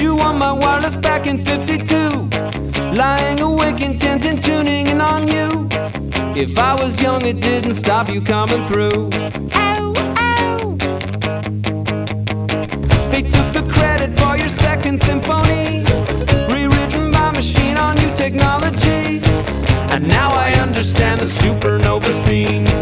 you on my wireless back in 52, lying awake intent and tuning in on you. If I was young, it didn't stop you coming through. Ow, ow. They took the credit for your second symphony, rewritten by machine on new technology. And now I understand the supernova scene.